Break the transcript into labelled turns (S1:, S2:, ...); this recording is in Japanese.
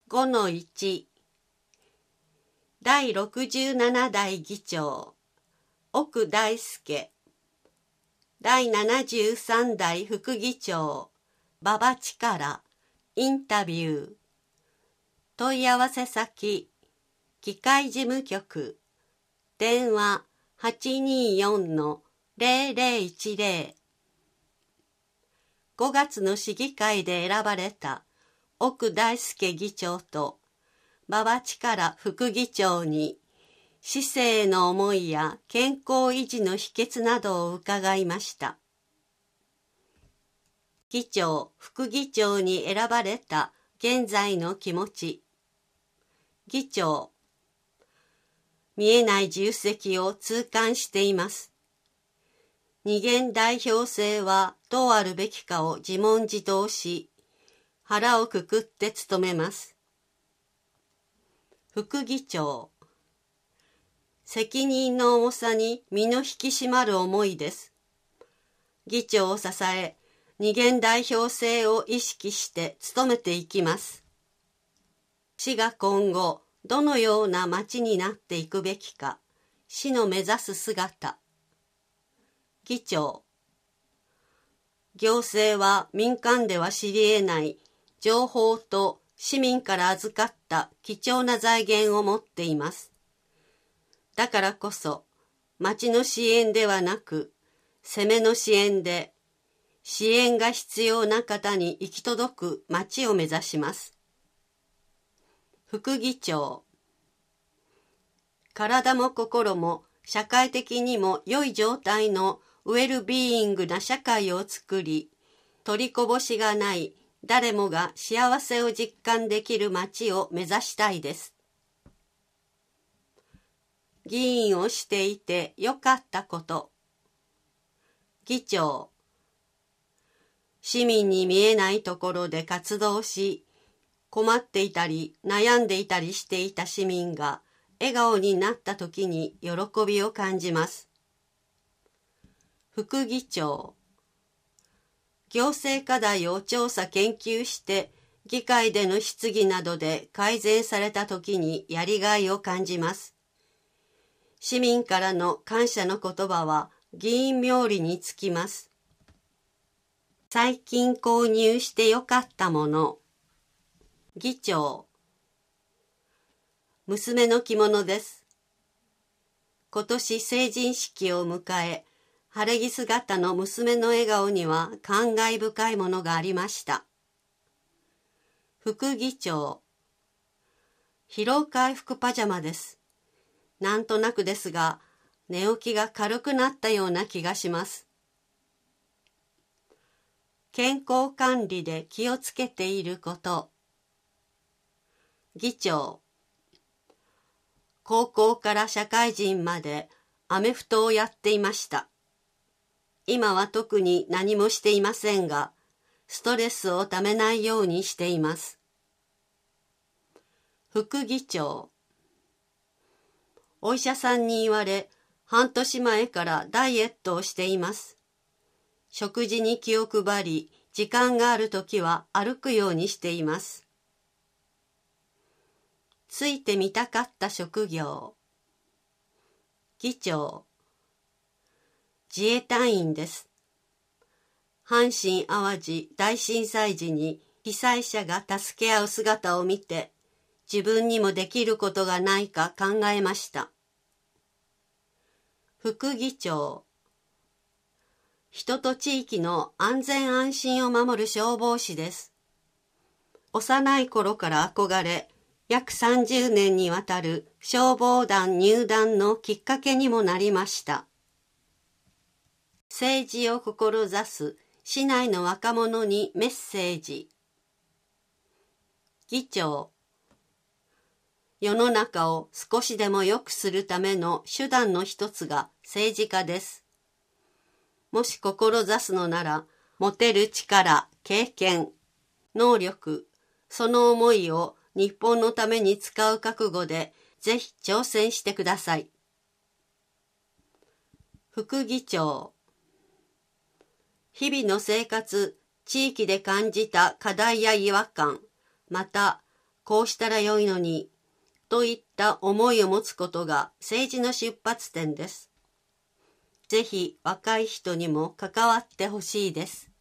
S1: 5-1 第67代議長奥大輔、第73代副議長馬場力、インタビュー。問い合わせ先機械事務局、電話 824-0010。 5月の市議会で選ばれた奥大輔議長と馬場力副議長に市政への思いや健康維持の秘訣などを伺いました。議長、副議長に選ばれた現在の気持ち。議長、見えない重責を痛感しています。二元代表制はどうあるべきかを自問自答し、腹をくくって務めます。副議長、責任の重さに身の引き締まる思いです。議長を支え、二元代表制を意識して務めていきます。市が今後どのような町になっていくべきか、市の目指す姿。議長、行政は民間では知り得ない情報と市民から預かった貴重な財源を持っています。だからこそ、町の支援ではなく、攻めの支援で、支援が必要な方に行き届く町を目指します。副議長、体も心も社会的にも良い状態のウェルビーイングな社会を作り、取りこぼしがない誰もが幸せを実感できる町を目指したいです。議員をしていてよかったこと。議長、市民に見えないところで活動し、困っていたり悩んでいたりしていた市民が笑顔になった時に喜びを感じます。副議長、行政課題を調査研究して議会での質疑などで改善された時にやりがいを感じます。市民からの感謝の言葉は議員冥利につきます。最近購入してよかったもの。議長、娘の着物です。今年成人式を迎え、晴れ着姿の娘の笑顔には感慨深いものがありました。副議長、疲労回復パジャマです。なんとなくですが、寝起きが軽くなったような気がします。健康管理で気をつけていること。議長、高校から社会人までアメフトをやっていました。今は特に何もしていませんが、ストレスをためないようにしています。副議長、お医者さんに言われ、半年前からダイエットをしています。食事に気を配り、時間があるときは歩くようにしています。ついてみたかった職業。議長、自衛隊員です。阪神・淡路大震災時に被災者が助け合う姿を見て、自分にもできることがないか考えました。副議長、人と地域の安全安心を守る消防士です。幼い頃から憧れ、約30年にわたる消防団入団のきっかけにもなりました。政治を志す市内の若者にメッセージ。議長、世の中を少しでも良くするための手段の一つが政治家です。もし志すのなら、持てる力、経験、能力、その思いを日本のために使う覚悟で、ぜひ挑戦してください。副議長、日々の生活、地域で感じた課題や違和感、またこうしたらよいのに、といった思いを持つことが政治の出発点です。ぜひ若い人にも関わってほしいです。